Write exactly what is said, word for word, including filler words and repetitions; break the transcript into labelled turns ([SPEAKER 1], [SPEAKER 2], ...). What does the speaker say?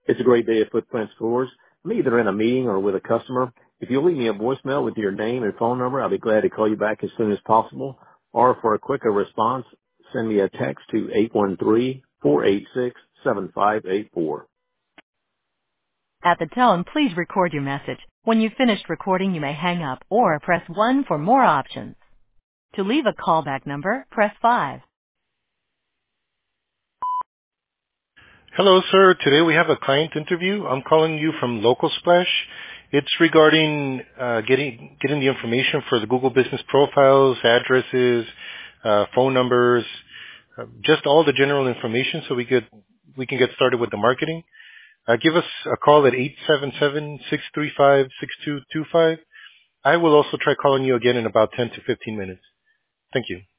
[SPEAKER 1] It's a great day at Footprint Stores. I'm either in a meeting or with a customer. If you'll leave me a voicemail with your name and phone number, I'll be glad to call you back as soon as possible. Or for a quicker response, send me a text to eight one three, four eight six, seven five eight four.
[SPEAKER 2] At the tone, please record your message. When you've finished recording, you may hang up or press one for more options. To leave a callback number, press five.
[SPEAKER 3] Hello, sir. Today we have a client interview. I'm calling you from Local Splash. It's regarding uh, getting getting the information for the Google Business profiles, addresses, uh, phone numbers, uh, just all the general information, so we could we can get started with the marketing. Uh, give us a call at eight seven seven, six three five, six two two five. I will also try calling you again in about ten to fifteen minutes. Thank you.